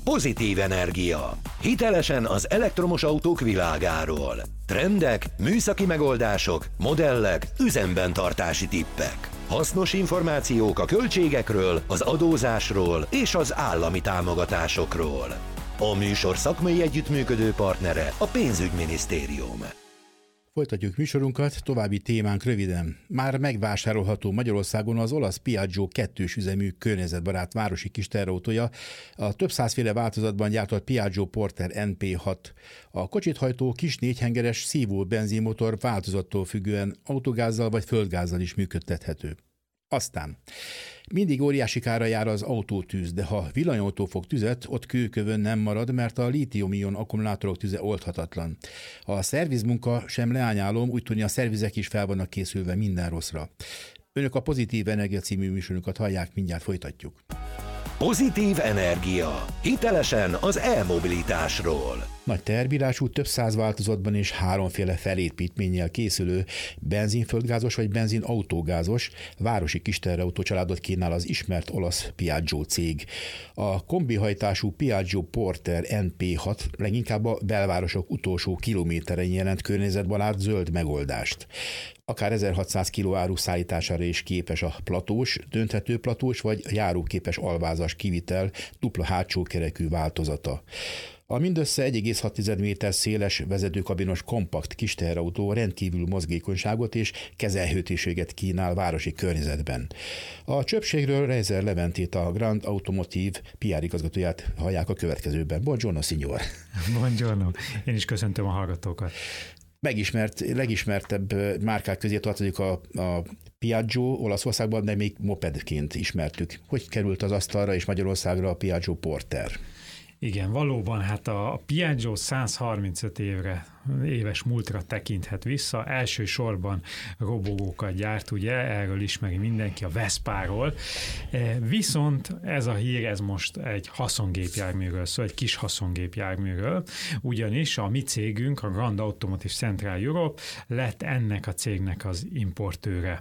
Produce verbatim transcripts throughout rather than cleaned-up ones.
Pozitív Energia. Hitelesen az elektromos autók világáról. Trendek, műszaki megoldások, modellek, üzemben tartási tippek. Hasznos információk a költségekről, az adózásról és az állami támogatásokról. A műsor szakmai együttműködő partnere a Pénzügyminisztérium. Folytatjuk műsorunkat, további témánk röviden. Már megvásárolható Magyarországon az olasz Piaggio kettős üzemű környezetbarát városi kis teherautója, a több százféle változatban gyártott Piaggio Porter en pé hat. A kocsit hajtó kis négyhengeres szívó benzinmotor változattól függően autogázzal vagy földgázzal is működtethető. Aztán mindig óriási kára jár az autótűz, de ha villanyautó fog tüzet, ott kőkövön nem marad, mert a lítium-ion akkumulátorok tüze oldhatatlan. A szervizmunka sem leányálom, úgy tudni a szervizek is fel vannak készülve minden rosszra. Önök a Pozitív Energia című műsorunkat hallják, mindjárt folytatjuk. Pozitív Energia. Hitelesen az e-mobilitásról. Nagy teherbírású, több száz változatban és háromféle felépítménnyel készülő benzinföldgázos vagy benzinautógázos városi kisteherautócsaládot családot kínál az ismert olasz Piaggio cég. A kombihajtású Piaggio Porter en pé hat leginkább a belvárosok utolsó kilométerein jelent környezetbarát zöld megoldást. Akár ezerhatszáz kiló áru szállítására is képes a platós, dönthető platós vagy járóképes alvázas kivitel dupla hátsó kerekű változata. A mindössze egy egész hat méter széles vezetőkabinos kompakt kisteherautó rendkívül mozgékonyságot és kezelhetőséget kínál városi környezetben. A csöpségről Reiser Leventét, a Grand Automotive pé er igazgatóját hallják a következőben. Buongiorno, signor! Buongiorno! Én is köszöntöm a hallgatókat! Megismert, legismertebb márkák közé tartozik a, a Piaggio Olaszországban, de még mopedként ismertük. Hogy került az asztalra és Magyarországra a Piaggio Porter? Igen, valóban, hát a Piaggio száz harmincöt évre, éves múltra tekinthet vissza, elsősorban robogókat gyárt, ugye, erről ismeri mindenki, a Vespáról, viszont ez a hír, ez most egy haszongépjárműről szól, egy kis haszongépjárműről, ugyanis a mi cégünk, a Grand Automotive Central Europe lett ennek a cégnek az importőre.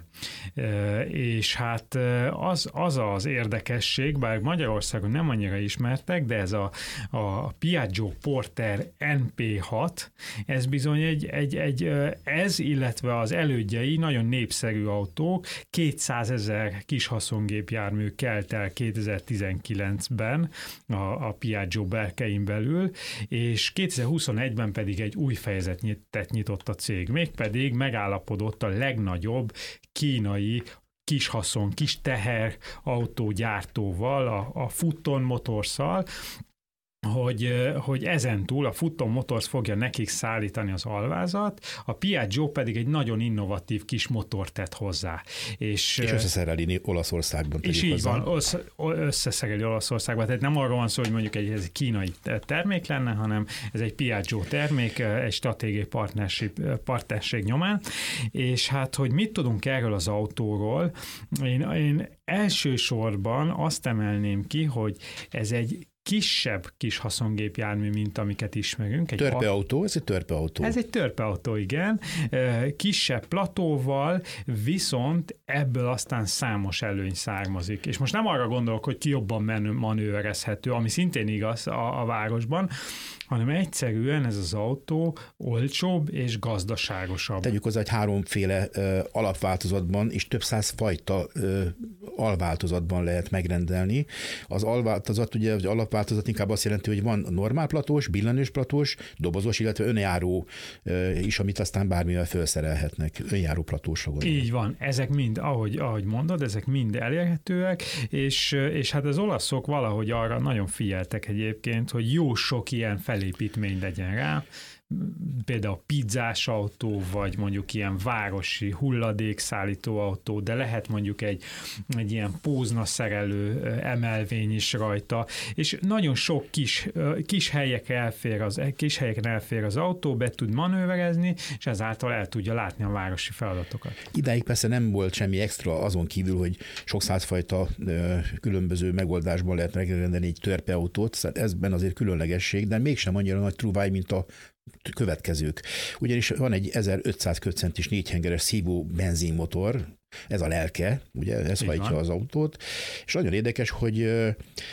És hát az az, az érdekesség, bár Magyarországon nem annyira ismertek, de ez a, a Piaggio Porter en pé hat, ez bizony egy, egy, egy, ez, illetve az elődjei nagyon népszerű autók, kétszázezer kis haszongépjármű kelt el kétezer-tizenkilencben a, a Piaggio berkein belül, és kétezer-huszonegyben pedig egy új fejezetet nyitott a cég, mégpedig megállapodott a legnagyobb kínai kis haszon, kis teher autógyártóval, a, a Foton Motorsszal, hogy, hogy ezentúl a Foton Motors fogja nekik szállítani az alvázat, a Piaggio pedig egy nagyon innovatív kis motort tett hozzá. És, és összeszereli Olaszországban. És így hozzá. van, össze, összeszereli Olaszországban. Tehát nem arról van szó, hogy mondjuk egy, ez egy kínai termék lenne, hanem ez egy Piaggio termék, egy stratégiai partnerség, partnerség nyomán. És hát, hogy mit tudunk erről az autóról, én, én elsősorban azt emelném ki, hogy ez egy kisebb kis haszongépjármű, mint amiket ismerünk. Egy törpeautó, ez egy törpeautó. Ez egy törpeautó, igen. Kisebb platóval, viszont ebből aztán számos előny származik. És most nem arra gondolok, hogy ki jobban manőverezhető, ami szintén igaz a, a városban, hanem egyszerűen ez az autó olcsóbb és gazdaságosabb. Tegyük hozzá, hogy háromféle ö, alapváltozatban és több száz fajta ö, alváltozatban lehet megrendelni. Az alváltozat, ugye az alapváltozat inkább azt jelenti, hogy van normál platós, billenős platós, dobozos, illetve önjáró ö, is, amit aztán bármivel felszerelhetnek. Önjáró platósra gondolom. Így van. Ezek mind, ahogy, ahogy mondod, ezek mind elérhetőek, és, és hát az olaszok valahogy arra nagyon figyeltek egyébként, hogy jó sok ilyen felépítmény legyen rá, például pizzás autó, vagy mondjuk ilyen városi hulladékszállító autó, de lehet mondjuk egy, egy ilyen pózna szerelő emelvény is rajta, és nagyon sok kis, kis helyekre elfér az, kis helyekre elfér az autó, be tud manőverezni, és ezáltal el tudja látni a városi feladatokat. Idáig persze nem volt semmi extra azon kívül, hogy sok százfajta különböző megoldásban lehet megrendelni egy törpeautót, szóval ezben azért különlegesség, de mégsem annyira nagy truváj, mint a következők. Ugyanis van egy ezerötszáz köbcentis négyhengeres szívó benzinmotor, ez a lelke, ugye ez hajtja az autót, és nagyon érdekes, hogy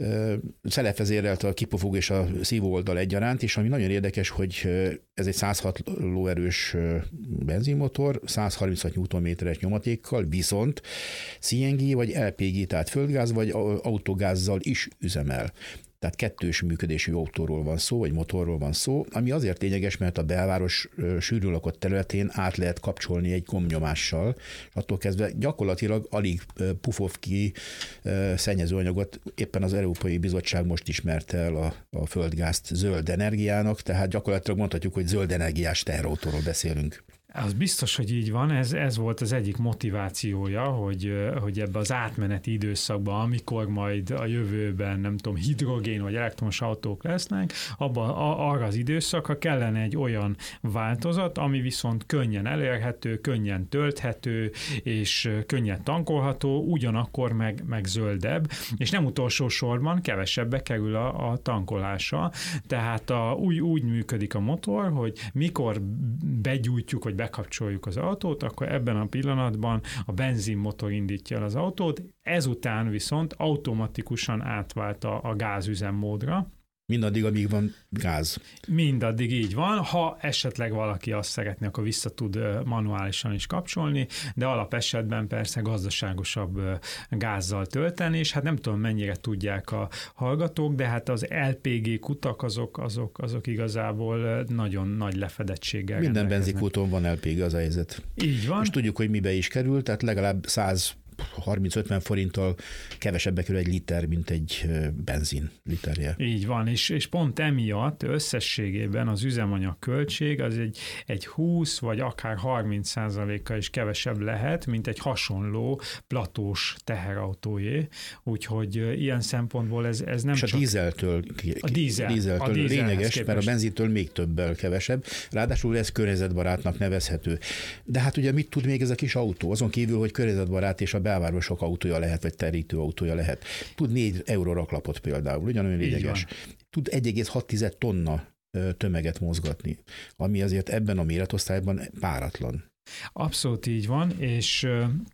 szelepvezérelt a kipufogó és a szívó oldal egyaránt, és ami nagyon érdekes, hogy ez egy száz hat lóerős benzinmotor, száz harminchat newtonméteres nyomatékkal, viszont cé en gé vagy el pé gé, tehát földgáz vagy autogázzal is üzemel. Tehát kettős működésű autóról van szó, vagy motorról van szó, ami azért lényeges, mert a belváros sűrűn lakott területén át lehet kapcsolni egy gombnyomással, attól kezdve gyakorlatilag alig pufog ki szennyezőanyagot. Éppen az Európai Bizottság most ismerte el a, a földgázt zöld energiának, tehát gyakorlatilag mondhatjuk, hogy zöld energiás teherautóról beszélünk. Az biztos, hogy így van, ez, ez volt az egyik motivációja, hogy, hogy ebbe az átmeneti időszakban, amikor majd a jövőben, nem tudom, hidrogén vagy elektromos autók lesznek, abban arra az időszakra kellene egy olyan változat, ami viszont könnyen elérhető, könnyen tölthető, és könnyen tankolható, ugyanakkor meg, meg zöldebb, és nem utolsó sorban kevesebbe kerül a, a tankolása. Tehát a, úgy, úgy működik a motor, hogy mikor begyújtjuk, vagy bekapcsoljuk az autót, akkor ebben a pillanatban a benzinmotor indítja el az autót, ezután viszont automatikusan átvált a, a gázüzemmódra. Mindaddig, amíg van gáz. Mindaddig így van, ha esetleg valaki azt szeretné, akkor vissza tud manuálisan is kapcsolni, de alapesetben persze gazdaságosabb gázzal tölteni, és hát nem tudom, mennyire tudják a hallgatók, de hát az el pé gé kutak azok, azok, azok igazából nagyon nagy lefedettséggel Minden benzinkúton van el pé gé, az a helyzet. Így van. És tudjuk, hogy mibe is kerül, tehát legalább száz harminc-ötven forinttal kevesebbe kerül egy liter, mint egy benzin literje. Így van, és, és pont emiatt összességében az üzemanyag költség az egy, egy húsz vagy akár harminc százalékkal is kevesebb lehet, mint egy hasonló platós teherautójé, úgyhogy ilyen szempontból ez, ez nem és csak... És a dízeltől, a dízel, dízeltől a lényeges, képest. mert a benzintől még többel kevesebb, ráadásul ez környezetbarátnak nevezhető. De hát ugye mit tud még ez a kis autó? Azon kívül, hogy környezetbarát és a belvárosok autója lehet, vagy terítő autója lehet. Tud négy euró raklapot például, ugyanolyan lényeges. Tud egy egész hat tonna tömeget mozgatni, ami azért ebben a méretosztályban páratlan. Abszolút így van, és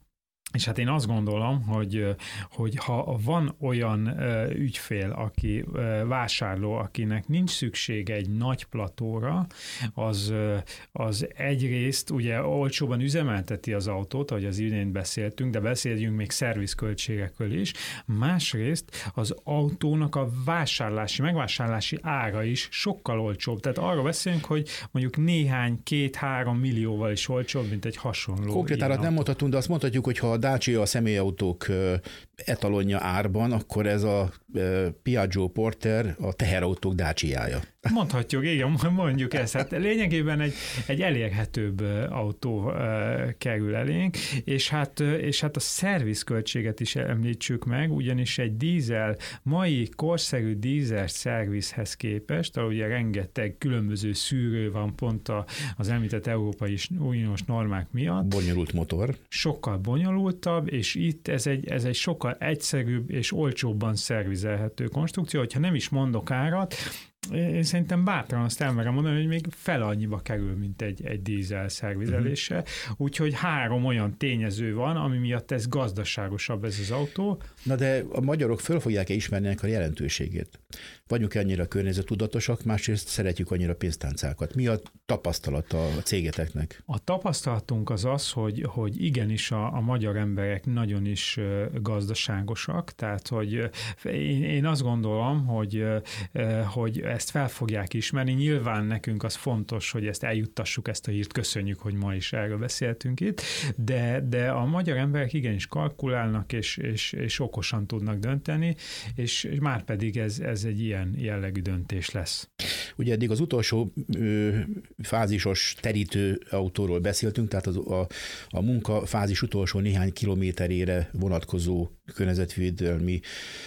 És hát én azt gondolom, hogy, hogy ha van olyan ügyfél, aki vásárló, akinek nincs szüksége egy nagy platóra, az, az egyrészt ugye olcsóban üzemelteti az autót, ahogy az imént beszéltünk, de beszéljünk még szervizköltségekről is. Másrészt az autónak a vásárlási, megvásárlási ára is sokkal olcsóbb. Tehát arra beszélünk, hogy mondjuk néhány, két-három millióval is olcsóbb, mint egy hasonló. Konkrét árat nem mondhatunk, de azt mondhatjuk, hogy ha a Dacia a személyautók etalonja árban, akkor ez a Piaggio Porter a teherautók Daciája. Mondhatjuk, igen, mondjuk ezt. Hát lényegében egy, egy elérhetőbb autó kerül elénk, és hát, és hát a szervizköltséget is említsük meg, ugyanis egy dízel, mai korszerű dízel szervizhez képest, ahol ugye rengeteg különböző szűrő van pont az említett európai uniós normák miatt. Bonyolult motor. Sokkal bonyolultabb, és itt ez egy, ez egy sokkal egyszerűbb és olcsóbban szervizelhető konstrukció, hogyha nem is mondok árat, én szerintem bátran azt elmerem mondani, hogy még fel annyiba kerül, mint egy, egy dízel szervizelése. Uh-huh. Úgyhogy három olyan tényező van, ami miatt ez gazdaságosabb ez az autó. Na de a magyarok föl fogják-e ismerni ennek a jelentőségét? Vagyunk-e annyira környezettudatosak, másrészt szeretjük annyira pénztáncákat. Mi a tapasztalata a cégeteknek? A tapasztalatunk az az, hogy, hogy igenis a, a magyar emberek nagyon is gazdaságosak, tehát hogy én, én azt gondolom, hogy, hogy ezt fel fogják ismerni. Nyilván nekünk az fontos, hogy ezt eljuttassuk, ezt a hírt, köszönjük, hogy ma is erről beszéltünk itt, de, de a magyar emberek igenis kalkulálnak, és, és, és okosan tudnak dönteni, és már pedig ez, ez egy ilyen jellegű döntés lesz. Ugye eddig az utolsó ö, fázisos terítő autóról beszéltünk, tehát az, a, a munkafázis utolsó néhány kilométerére vonatkozó környezetvédelmi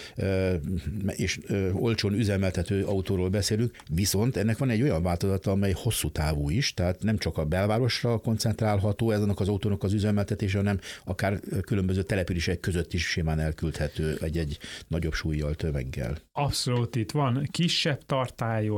ö, és ö, olcsón üzemeltető autóról beszélünk, viszont ennek van egy olyan változata, amely hosszú távú is, tehát nem csak a belvárosra koncentrálható ezenek az autónak az üzemeltetése, hanem akár különböző települések között is simán elküldhető egy-egy nagyobb súlyjal, tömeggel. Abszolút itt van kisebb tartályos, nagy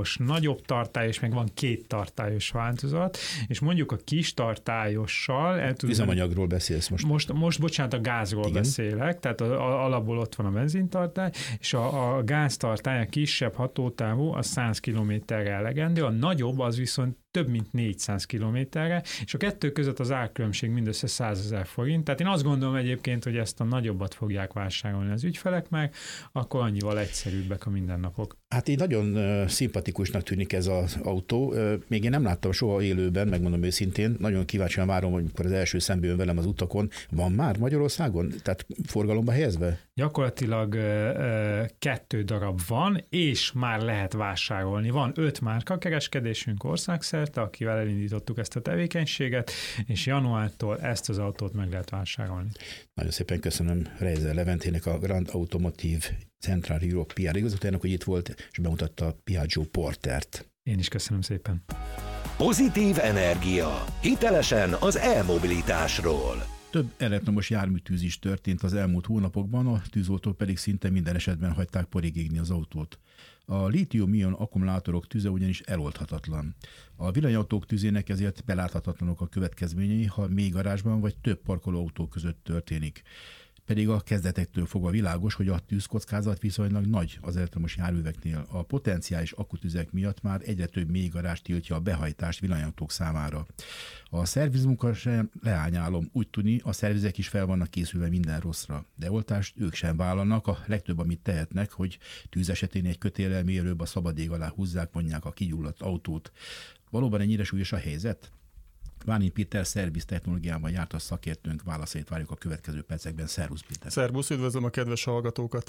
nagyobb tartályos, meg van két tartályos változat, és mondjuk a kis tartályossal... El tudom, üzemanyagról beszélsz most. Most, most bocsánat, a gázról Igen. beszélek, tehát a, a, alapból ott van a benzintartály, és a, a gáztartály, a kisebb hatótávú, az száz kilométerre elegendő, a nagyobb az viszont több mint négyszáz kilométerre, és a kettő között az árkülönbség mindössze százezer forint. Tehát én azt gondolom egyébként, hogy ezt a nagyobbat fogják vásárolni az ügyfelek meg, akkor annyival egyszerűbbek a mindennapok. Hát így nagyon uh, szimpatikusnak tűnik ez az autó. Uh, még én nem láttam soha élőben, megmondom őszintén. Nagyon kíváncsian várom, hogy amikor az első szembe jön velem az utakon. Van már Magyarországon? Tehát forgalomba helyezve? Gyakorlatilag uh, kettő darab van, és már lehet vásárolni. Van öt márka kereskedésünk országszerte, akivel elindítottuk ezt a tevékenységet, és januártól ezt az autót meg lehet vásárolni. Nagyon szépen köszönöm Reiser Leventének, a Grand Automotive Central Europe pé er igazgatójának, hogy itt volt, és bemutatta a Piaggio Portert. Én is köszönöm szépen. Pozitív energia. Hitelesen az e-mobilitásról. Több elektromos járműtűz is történt az elmúlt hónapokban, a tűzoltók pedig szinte minden esetben hagyták porig égni az autót. A lítium-ion akkumulátorok tüze ugyanis eloldhatatlan. A villanyautók tüzének ezért beláthatatlanok a következményei, ha még garázsban vagy több parkolóautó között történik. Pedig a kezdetektől fogva világos, hogy a tűzkockázat viszonylag nagy az elektromos járműveknél. A potenciális akkutüzek miatt már egyre több mélygarázs tiltja a behajtást villanyautók számára. A szervizmunka sem leányálom, úgy tudni, a szervizek is fel vannak készülve minden rosszra, de oltást ők sem vállalnak, a legtöbb, amit tehetnek, hogy tűz esetén egy kötéllel mérőbb a szabad ég alá húzzák, vonják a kigyulladt autót. Valóban ennyire súlyos a helyzet? Váni Péter szerviz technológiában járt a szakértőnk, válaszait várjuk a következő percekben. Szervusz, Péter! Szervusz, üdvözlöm a kedves hallgatókat!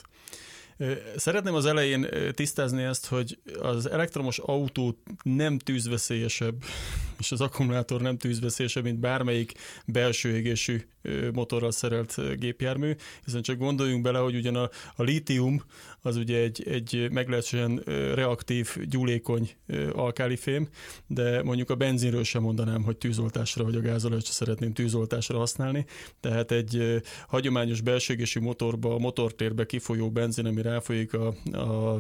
Szeretném az elején tisztázni ezt, hogy az elektromos autó nem tűzveszélyesebb, és az akkumulátor nem tűzveszélyesebb, mint bármelyik belső égésű motorral szerelt gépjármű, hiszen csak gondoljunk bele, hogy ugyan a, a lítium az ugye egy, egy meglehetősen reaktív, gyúlékony alkálifém, de mondjuk a benzinről sem mondanám, hogy tűzoltásra, vagy a gázolajat sem szeretném tűzoltásra használni, tehát egy hagyományos belső égésű motorba, a motortérbe kifolyó benzin, ami ráfolyik a, a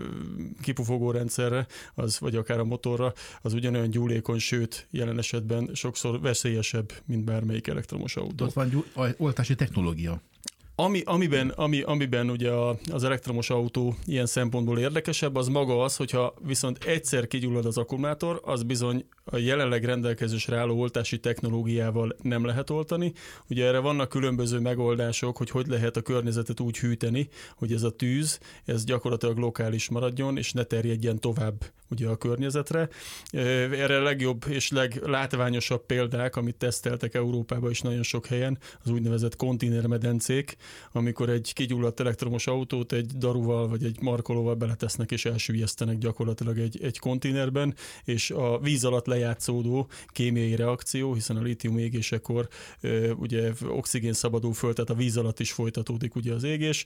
kipufogó rendszerre, az, vagy akár a motorra, az ugyanolyan gyúlékony, sőt, jelen esetben sokszor veszélyesebb, mint bármelyik elektromos autó. Ott van oltási technológia. Ami, amiben, ami, amiben ugye az elektromos autó ilyen szempontból érdekesebb, az maga az, hogyha viszont egyszer kigyullad az akkumulátor, az bizony a jelenleg rendelkezésre álló oltási technológiával nem lehet oltani. Ugye erre vannak különböző megoldások, hogy hogy lehet a környezetet úgy hűteni, hogy ez a tűz, ez gyakorlatilag lokális maradjon, és ne terjedjen tovább ugye a környezetre. Erre a legjobb és leglátványosabb példák, amit teszteltek Európában is nagyon sok helyen, az úgynevezett konténermedencék, amikor egy kigyulladt elektromos autót egy daruval vagy egy markolóval beletesznek és elsüllyesztenek gyakorlatilag egy, egy konténerben, és a víz alatt lejátszódó kémiai reakció, hiszen a lítium égésekor ugye oxigén szabadul föl, tehát a víz alatt is folytatódik ugye az égés.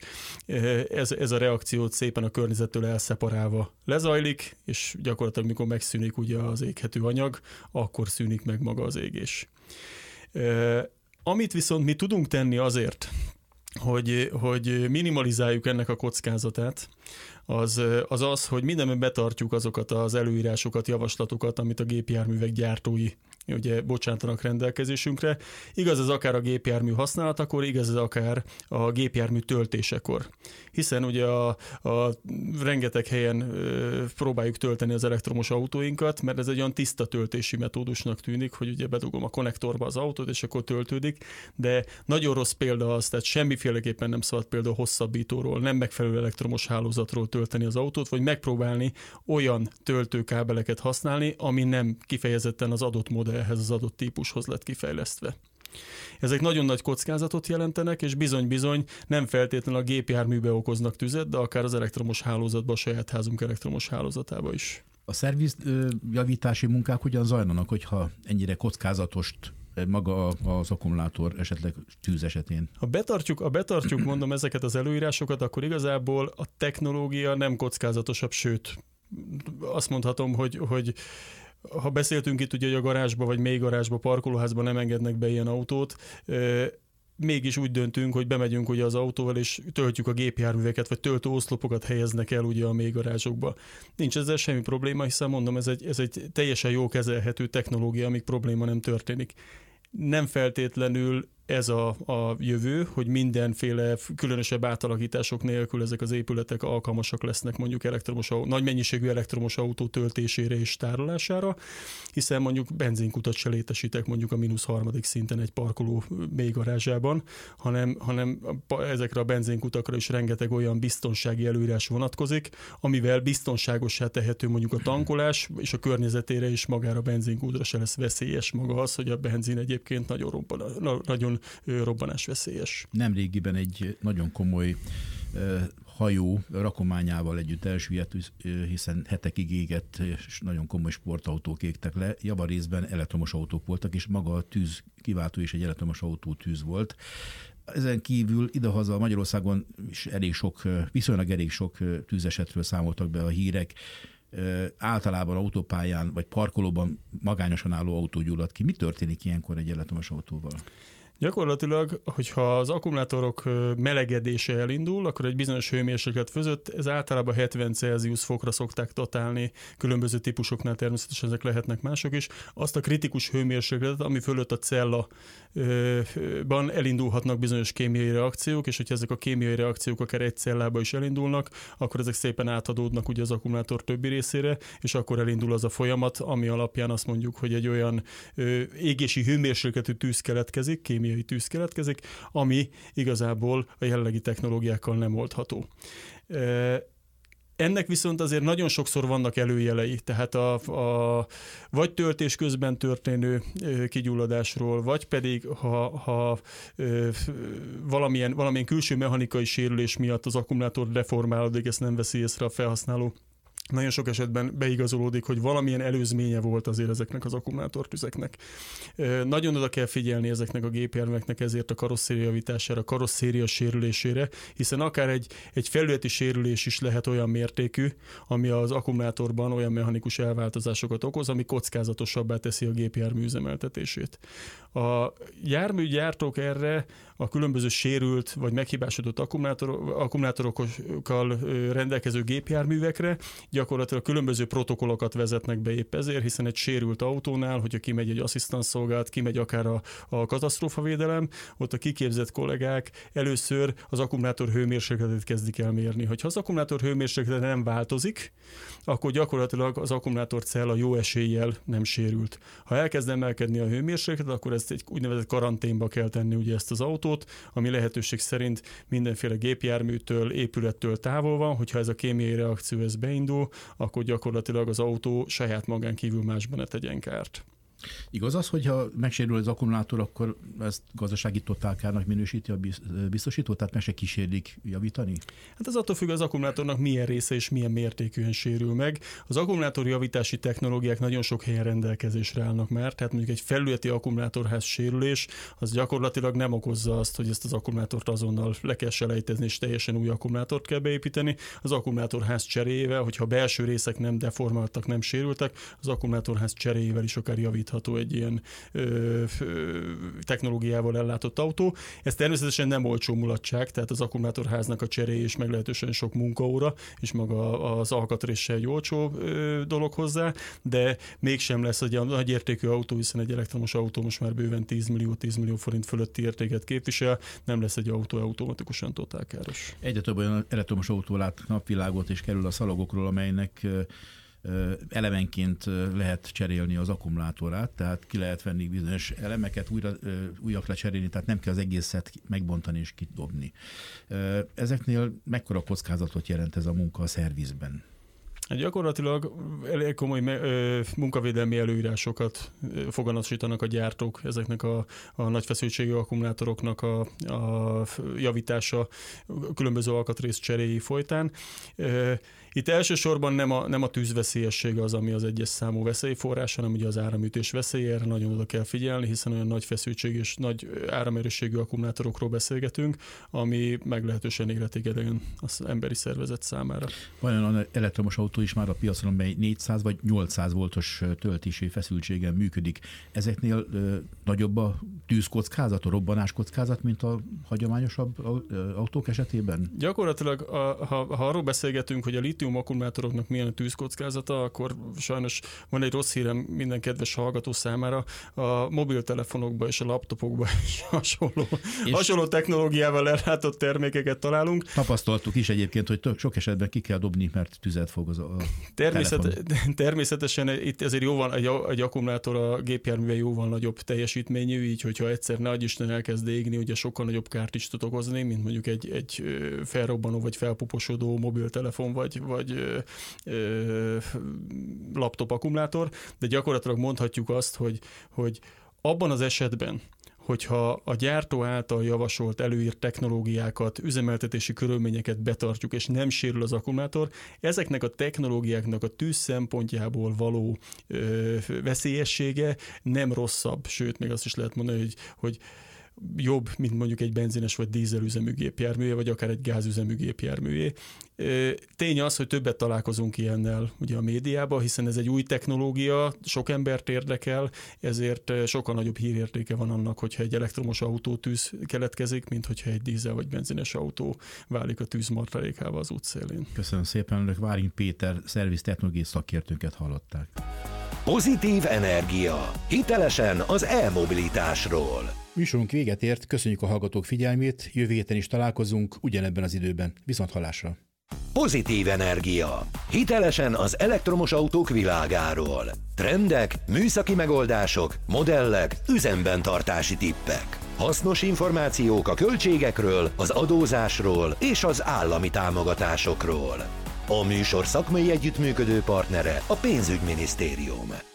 Ez, ez a reakció szépen a környezettől elszeparálva lezajlik, és gyakorlatilag mikor megszűnik ugye az éghető anyag, akkor szűnik meg maga az égés. Amit viszont mi tudunk tenni azért, hogy, hogy minimalizáljuk ennek a kockázatát, az, az az, hogy mindenben betartjuk azokat az előírásokat, javaslatokat, amit a gépjárművek gyártói ugye bocsátanak rendelkezésünkre. Igaz ez akár a gépjármű használatakor, igaz ez akár a gépjármű töltésekor. Hiszen ugye a, a rengeteg helyen ö, próbáljuk tölteni az elektromos autóinkat, mert ez egy olyan tiszta töltési metódusnak tűnik, hogy ugye bedugom a konnektorba az autót, és akkor töltődik, de nagyon rossz példa az, tehát semmiféleképpen nem szabad például hosszabbítóról, nem megfelelő elektromos hálózatról tölteni az autót, vagy megpróbálni olyan töltőkábeleket használni, ami nem kifejezetten az adott modellhez, az adott típushoz lett kifejlesztve. Ezek nagyon nagy kockázatot jelentenek, és bizony-bizony nem feltétlenül a gépjárműbe okoznak tüzet, de akár az elektromos hálózatba, a saját házunk elektromos hálózatába is. A szerviz javítási munkák hogyan zajlanak, hogyha ennyire kockázatos maga az akkumulátor esetleg tűz esetén? Ha betartjuk, ha betartjuk, mondom, ezeket az előírásokat, akkor igazából a technológia nem kockázatosabb, sőt, azt mondhatom, hogy, hogy ha beszéltünk itt ugye, hogy a garázsba vagy mély garázsba, parkolóházba nem engednek be ilyen autót, mégis úgy döntünk, hogy bemegyünk ugye az autóval, és töltjük a gépjárműveket, vagy töltő oszlopokat helyeznek el ugye a mélygarázsokba. Nincs ezzel semmi probléma, hiszen mondom, ez egy, ez egy teljesen jó kezelhető technológia, amíg probléma nem történik. Nem feltétlenül ez a, a jövő, hogy mindenféle különösebb átalakítások nélkül ezek az épületek alkalmasak lesznek mondjuk elektromos, nagy mennyiségű elektromos autó töltésére és tárolására, hiszen mondjuk benzinkutat se létesítek mondjuk a mínusz harmadik szinten egy parkoló mélygarázsában, hanem, hanem ezekre a benzinkutakra is rengeteg olyan biztonsági előírás vonatkozik, amivel biztonságossá tehető mondjuk a tankolás, és a környezetére is magára a benzinkútra se lesz veszélyes maga az, hogy a benzin egyébként nagyon, robban, nagyon robbanásveszélyes. Nemrégiben egy nagyon komoly hajó rakományával együtt elsüllyedt, hiszen hetekig égett, és nagyon komoly sportautók égtek le. Javarészben elektromos autók voltak, és maga a tűz kiváltó is egy elektromos autó tűz volt. Ezen kívül idehaza Magyarországon is elég sok, viszonylag elég sok tűzesetről számoltak be a hírek. Általában autópályán vagy parkolóban magányosan álló autó gyullad ki. Mi történik ilyenkor egy elektromos autóval? Gyakorlatilag, hogyha az akkumulátorok melegedése elindul, akkor egy bizonyos hőmérséklet között, ez általában hetven Celsius fokra szokták datálni, különböző típusoknál természetesen ezek lehetnek mások is, azt a kritikus hőmérsékletet, ami fölött a cellaban elindulhatnak bizonyos kémiai reakciók, és hogyha ezek a kémiai reakciók akár egy cellába is elindulnak, akkor ezek szépen átadódnak ugye az akkumulátor többi részére, és akkor elindul az a folyamat, ami alapján azt mondjuk, hogy egy olyan égési hőmérsékletű tűz keletkezik, kémiai tűz keletkezik, ami igazából a jelenlegi technológiákkal nem oldható. Ennek viszont azért nagyon sokszor vannak előjelei, tehát a, a vagy töltés közben történő kigyulladásról, vagy pedig ha, ha valamilyen, valamilyen külső mechanikai sérülés miatt az akkumulátor deformálódik, ezt nem veszi észre a felhasználó. Nagyon sok esetben beigazolódik, hogy valamilyen előzménye volt azért ezeknek az akkumulátortüzeknek. Nagyon oda kell figyelni ezeknek a gépjárműveknek ezért a karosszéria javítására, a karosszéria sérülésére, hiszen akár egy, egy felületi sérülés is lehet olyan mértékű, ami az akkumulátorban olyan mechanikus elváltozásokat okoz, ami kockázatosabbá teszi a gépjármű üzemeltetését. A járműgyártók erre a különböző sérült vagy meghibásodott akkumulátor, akkumulátorokkal rendelkező gépjárművekre gyakorlatilag különböző protokollokat vezetnek be épp ezért, hiszen egy sérült autónál, hogyha kimegy egy asszisztans szolgálat, kimegy akár a, a katasztrófavédelem, ott a kiképzett kollégák először az akkumulátor hőmérsékletét kezdik el mérni. Hogyha az akkumulátor hőmérséklete nem változik, akkor gyakorlatilag az akkumulátorcella jó eséllyel nem sérült. Ha elkezd emelkedni a hőmérséklet, akkor ezt egy úgynevezett karanténba kell tenni ugye ezt az autót, ami lehetőség szerint mindenféle gépjárműtől, épülettől távol van, hogyha ez a kémiai reakció ez beindul, akkor gyakorlatilag az autó saját magán kívül másban ne tegyen kárt. Igaz az, hogyha megsérül az akkumulátor, akkor ezt gazdasági totálkárnak minősíti a biztosító, tehát meg se kísérlik javítani? Hát ez attól függ, az akkumulátornak milyen része és milyen mértékűen sérül meg. Az akkumulátor javítási technológiák nagyon sok helyen rendelkezésre állnak már, tehát mondjuk egy felületi akkumulátorház sérülés, az gyakorlatilag nem okozza azt, hogy ezt az akkumulátort azonnal le kell selejtezni, és teljesen új akkumulátort kell beépíteni. Az akkumulátorház cseréjével, hogyha a belső részek nem deformáltak, nem sérültek, az akkumulátorház cseréjével is akár javítható egy ilyen ö, ö, technológiával ellátott autó. Ez természetesen nem olcsó mulatság, tehát az akkumulátorháznak a cseréje is meglehetősen sok munkaóra, és maga az alkatrész se egy olcsó ö, dolog hozzá, de mégsem lesz egy nagy értékű autó, hiszen egy elektromos autó most már bőven tíz millió forint fölötti értéket képvisel, nem lesz egy autó automatikusan totálkáros. Egyre több olyan elektromos autó lát napvilágot és kerül a szalagokról, amelynek elemenként lehet cserélni az akkumulátorát, tehát ki lehet venni bizonyos elemeket, újra, újakra cserélni, tehát nem kell az egészet megbontani és kidobni. Ezeknél mekkora kockázatot jelent ez a munka a szervizben? Gyakorlatilag elég komoly munkavédelmi előírásokat foganatosítanak a gyártók ezeknek a, a nagy feszültségű akkumulátoroknak a, a javítása különböző alkatrész cseréi folytán. Itt elsősorban nem a, nem a tűzveszélyessége az, ami az egyes számú veszélyforrás, hanem ugye az áramütés veszélye, erre nagyon oda kell figyelni, hiszen olyan nagy feszültség és nagy áramerősségű akkumulátorokról beszélgetünk, ami meglehetősen életégetlen az emberi szervezet számára. Van olyan elektromos autó is már a piacon, amely négyszáz vagy nyolcszáz voltos töltési feszültségen működik. Ezeknél ö, nagyobb a tűzkockázat, a robbanás kockázat, mint a hagyományosabb autók esetében? Gyakorlatilag, a, ha, ha arról beszélgetünk, hogy a lítium akkumulátoroknak milyen a tűzkockázata, akkor sajnos van egy rossz hírem minden kedves hallgató számára, a mobiltelefonokban és a laptopokban is hasonló, hasonló technológiával ellátott termékeket találunk. Tapasztaltuk is egyébként, hogy tök, sok esetben ki kell dobni, mert tüzet fog az a Természet, Természetesen itt azért jóval, egy, egy akkumulátor a gépjárművel jóval nagyobb teljesítményű, így hogyha egyszer ne adj Isten elkezd égni, ugye sokkal nagyobb kárt is tud okozni, mint mondjuk egy, egy felrobbanó vagy felpuposodó mobiltelefon vagy, vagy ö, ö, laptop akkumulátor, de gyakorlatilag mondhatjuk azt, hogy, hogy abban az esetben, hogyha a gyártó által javasolt előírt technológiákat, üzemeltetési körülményeket betartjuk, és nem sérül az akkumulátor, ezeknek a technológiáknak a tűz szempontjából való ö, veszélyessége nem rosszabb, sőt, még azt is lehet mondani, hogy, hogy jobb, mint mondjuk egy benzines vagy dízelüzemű gépjárművé, vagy akár egy gázüzemű gépjárművé. Tény az, hogy többet találkozunk ilyennel ugye a médiában, hiszen ez egy új technológia, sok embert érdekel, ezért sokkal nagyobb hírértéke van annak, hogyha egy elektromos autó tűz keletkezik, mint hogyha egy dízel vagy benzines autó válik a tűz martalékával az útszélén. Köszönöm szépen, önök Várin Péter szerviz technológiai szakértőnket hallották. Pozitív energia. Hitelesen az e-mobilitásról. Műsorunk véget ért, köszönjük a hallgatók figyelmét, jövő héten is találkozunk ugyanebben az időben. Viszont hallásra! Pozitív energia. Hitelesen az elektromos autók világáról. Trendek, műszaki megoldások, modellek, üzemben tartási tippek. Hasznos információk a költségekről, az adózásról és az állami támogatásokról. A műsor szakmai együttműködő partnere a Pénzügyminisztérium.